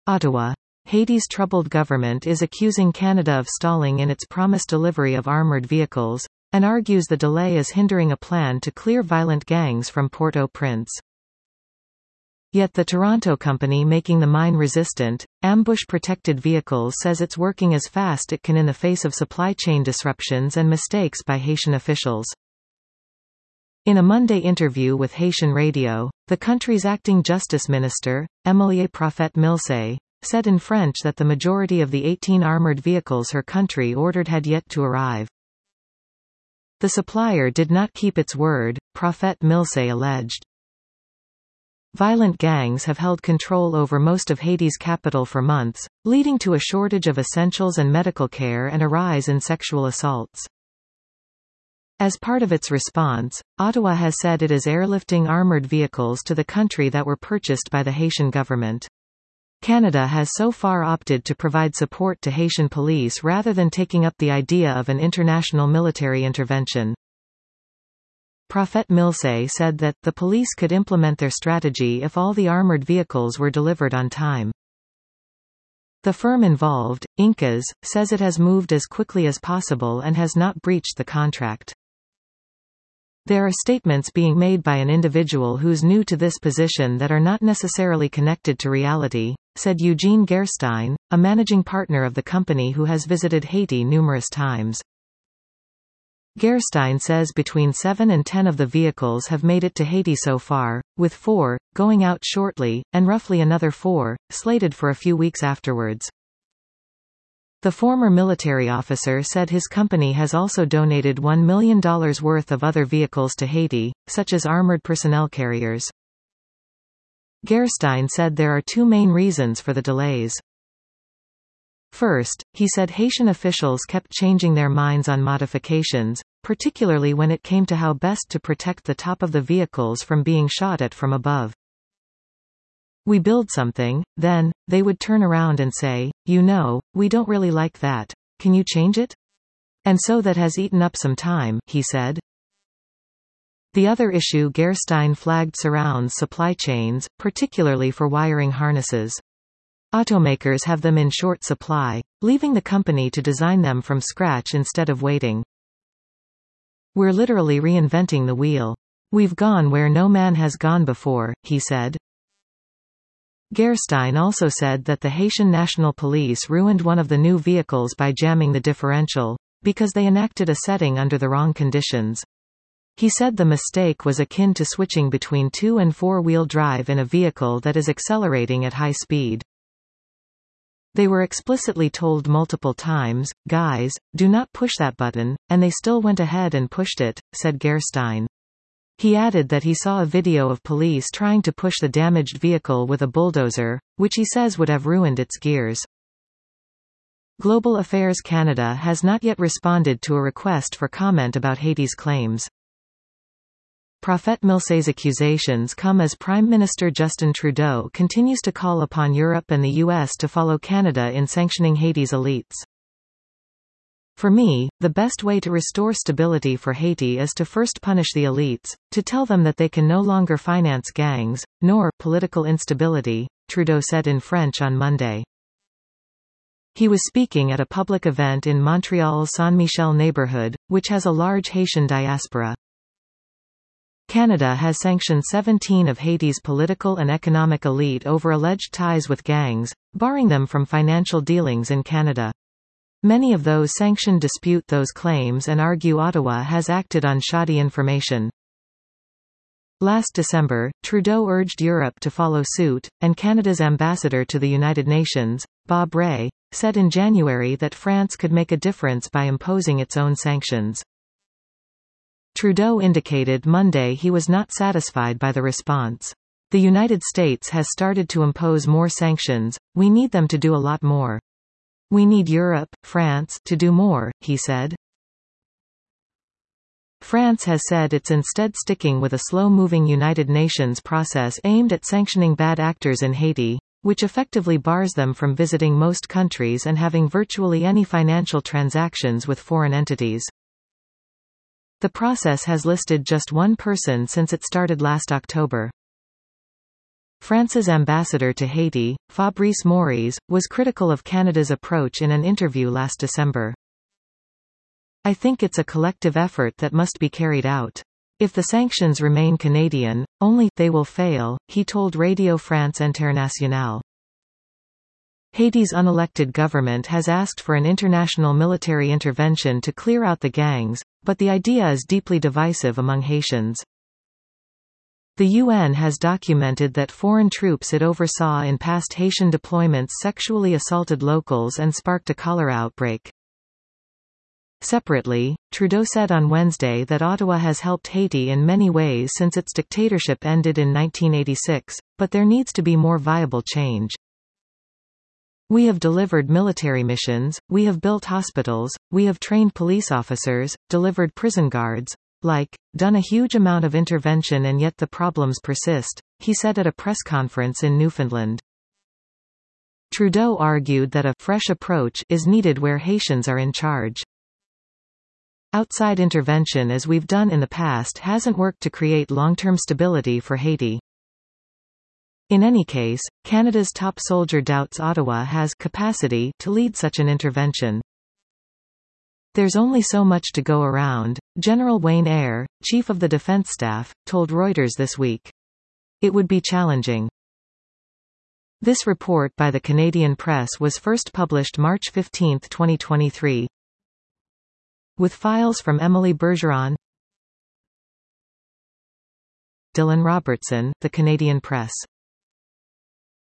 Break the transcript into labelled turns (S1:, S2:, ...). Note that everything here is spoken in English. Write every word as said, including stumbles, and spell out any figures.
S1: Ottawa. Haiti's troubled government is accusing Canada of stalling in its promised delivery of armoured vehicles, and argues the delay is hindering a plan to clear violent gangs from Port-au-Prince. Yet the Toronto company making the mine-resistant, ambush-protected vehicles says it's working as fast it can in the face of supply chain disruptions and mistakes by Haitian officials. In a Monday interview with Haitian radio, the country's acting justice minister, Emilie Prophet-Milsay, said in French that the majority of the eighteen armoured vehicles her country ordered had yet to arrive. The supplier did not keep its word, Prophet-Milsay alleged. Violent gangs have held control over most of Haiti's capital for months, leading to a shortage of essentials and medical care and a rise in sexual assaults. As part of its response, Ottawa has said it is airlifting armoured vehicles to the country that were purchased by the Haitian government. Canada has so far opted to provide support to Haitian police rather than taking up the idea of an international military intervention. Prophet-Milsay said that, the police could implement their strategy if all the armoured vehicles were delivered on time. The firm involved, Incas, says it has moved as quickly as possible and has not breached the contract. There are statements being made by an individual who's new to this position that are not necessarily connected to reality, said Eugene Gerstein, a managing partner of the company who has visited Haiti numerous times. Gerstein says between seven and ten of the vehicles have made it to Haiti so far, with four going out shortly, and roughly another four slated for a few weeks afterwards. The former military officer said his company has also donated one million dollars worth of other vehicles to Haiti, such as armored personnel carriers. Gerstein said there are two main reasons for the delays. First, he said Haitian officials kept changing their minds on modifications, particularly when it came to how best to protect the top of the vehicles from being shot at from above. We build something, then, they would turn around and say, you know, we don't really like that. Can you change it? And so that has eaten up some time, he said. The other issue Gerstein flagged surrounds supply chains, particularly for wiring harnesses. Automakers have them in short supply, leaving the company to design them from scratch instead of waiting. We're literally reinventing the wheel. We've gone where no man has gone before, he said. Gerstein also said that the Haitian National Police ruined one of the new vehicles by jamming the differential, because they enacted a setting under the wrong conditions. He said the mistake was akin to switching between two- and four-wheel drive in a vehicle that is accelerating at high speed. They were explicitly told multiple times, guys, do not push that button, and they still went ahead and pushed it, said Gerstein. He added that he saw a video of police trying to push the damaged vehicle with a bulldozer, which he says would have ruined its gears. Global Affairs Canada has not yet responded to a request for comment about Haiti's claims. Prophet-Milsay's accusations come as Prime Minister Justin Trudeau continues to call upon Europe and the U S to follow Canada in sanctioning Haiti's elites. For me, the best way to restore stability for Haiti is to first punish the elites, to tell them that they can no longer finance gangs, nor political instability, Trudeau said in French on Monday. He was speaking at a public event in Montreal's Saint-Michel neighborhood, which has a large Haitian diaspora. Canada has sanctioned seventeen of Haiti's political and economic elite over alleged ties with gangs, barring them from financial dealings in Canada. Many of those sanctioned dispute those claims and argue Ottawa has acted on shoddy information. Last December, Trudeau urged Europe to follow suit, and Canada's ambassador to the United Nations, Bob Rae, said in January that France could make a difference by imposing its own sanctions. Trudeau indicated Monday he was not satisfied by the response. The United States has started to impose more sanctions, we need them to do a lot more. We need Europe, France, to do more, he said. France has said it's instead sticking with a slow-moving United Nations process aimed at sanctioning bad actors in Haiti, which effectively bars them from visiting most countries and having virtually any financial transactions with foreign entities. The process has listed just one person since it started last October. France's ambassador to Haiti, Fabrice Moris, was critical of Canada's approach in an interview last December. "I think it's a collective effort that must be carried out. If the sanctions remain Canadian, only they will fail," he told Radio France Internationale. Haiti's unelected government has asked for an international military intervention to clear out the gangs, but the idea is deeply divisive among Haitians. The U N has documented that foreign troops it oversaw in past Haitian deployments sexually assaulted locals and sparked a cholera outbreak. Separately, Trudeau said on Wednesday that Ottawa has helped Haiti in many ways since its dictatorship ended in nineteen eighty-six, but there needs to be more viable change. "We have delivered military missions, we have built hospitals, we have trained police officers, delivered prison guards, like, done a huge amount of intervention, and yet the problems persist," he said at a press conference in Newfoundland. Trudeau argued that a fresh approach is needed where Haitians are in charge. "Outside intervention as we've done in the past hasn't worked to create long-term stability for Haiti. In any case, Canada's top soldier doubts Ottawa has capacity to lead such an intervention. There's only so much to go around," General Wayne Eyre, chief of the Defence Staff, told Reuters this week. "It would be challenging." This report by the Canadian Press was first published March fifteenth twenty twenty-three. With files from Emily Bergeron, Dylan Robertson, The Canadian Press.